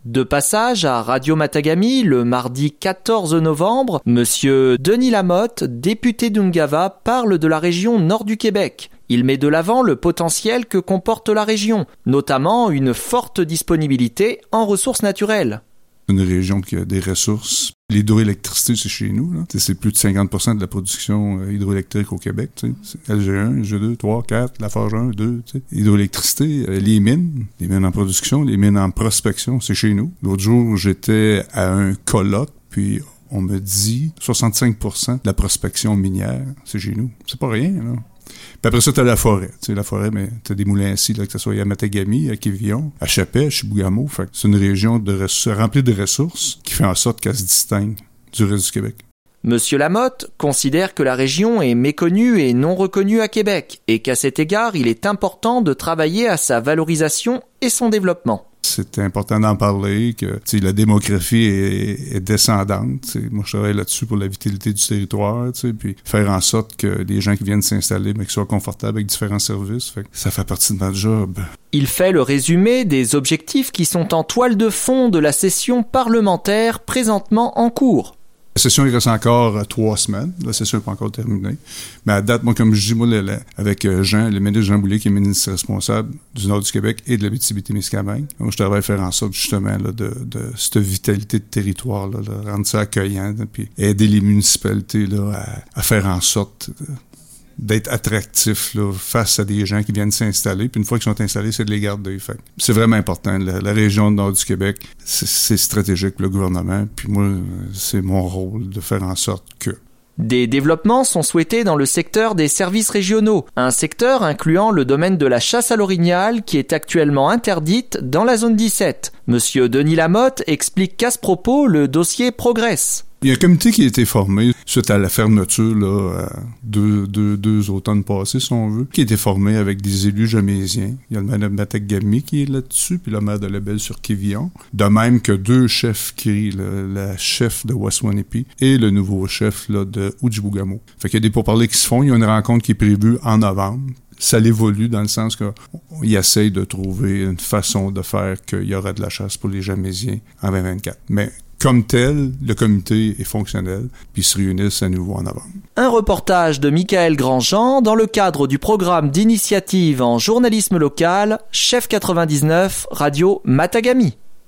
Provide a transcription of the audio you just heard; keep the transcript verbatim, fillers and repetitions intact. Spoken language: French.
De passage à Radio Matagami le mardi quatorze novembre, Monsieur Denis Lamotte, député d'Ungava, parle de la région nord du Québec. Il met de l'avant le potentiel que comporte la région, notamment une forte disponibilité en ressources naturelles. Une région qui a des ressources. L'hydroélectricité, c'est chez nous. Là. C'est plus de cinquante pour cent de la production hydroélectrique au Québec. T'sais. C'est L G un, L G deux, trois, quatre, Laforge un, deux. T'sais. L'hydroélectricité, les mines, les mines en production, les mines en prospection, c'est chez nous. L'autre jour, j'étais à un colloque, puis on me dit soixante-cinq pour cent de la prospection minière, c'est chez nous. C'est pas rien, là. Puis après ça, t'as la forêt. Tu sais, la forêt, mais t'as des moulins ainsi, là, que ce soit à Matagami, à Quévillon, à Chapais, à Chibougamau. Fait que c'est une région de res- remplie de ressources qui fait en sorte qu'elle se distingue du reste du Québec. Monsieur Lamotte considère que la région est méconnue et non reconnue à Québec et qu'à cet égard, il est important de travailler à sa valorisation et son développement. C'est important d'en parler, que la démographie est, est descendante. T'sais. Moi, je travaille là-dessus pour la vitalité du territoire, puis faire en sorte que les gens qui viennent s'installer, mais qu'ils soient confortables avec différents services. Fait que ça fait partie de ma job. Il fait le résumé des objectifs qui sont en toile de fond de la session parlementaire présentement en cours. La session, il reste encore trois semaines. La session n'est pas encore terminée. Mais à date, moi, comme je dis, moi, le, le, avec Jean, le ministre Jean Boulet, qui est ministre responsable du Nord du Québec et de l'Abitibi-Témiscamingue, moi, je travaille à faire en sorte, justement, là, de, de cette vitalité de territoire, là, de rendre ça accueillant, là, puis aider les municipalités là, à, à faire en sorte de, d'être attractifs là, face à des gens qui viennent s'installer. Puis une fois qu'ils sont installés, c'est de les garder. Fait. C'est vraiment important. La, la région du Nord du Québec, c'est, c'est stratégique pour le gouvernement. Puis moi, c'est mon rôle de faire en sorte que... Des développements sont souhaités dans le secteur des services régionaux, un secteur incluant le domaine de la chasse à l'orignal qui est actuellement interdite dans la zone dix-sept. Monsieur Denis Lamotte explique qu'à ce propos, le dossier progresse. Il y a un comité qui a été formé suite à la fermeture, là, deux, deux, deux automnes passés, si on veut, qui a été formé avec des élus jamésiens. Il y a le maire de Matagami qui est là-dessus, puis le maire de Lebel sur Quévillon. De même que deux chefs qui, là, la chef de Waswanipi et le nouveau chef là, de Ojibougamau. Fait qu'il y a des pourparlers qui se font. Il y a une rencontre qui est prévue en novembre. Ça l'évolue dans le sens qu'il essaye de trouver une façon de faire qu'il y aura de la chasse pour les Jamésiens en vingt vingt-quatre. Mais comme tel, le comité est fonctionnel, puis ils se réunissent à nouveau en novembre. Un reportage de Michael Grandjean dans le cadre du programme d'initiative en journalisme local, Chef quatre-vingt-dix-neuf, Radio Matagami.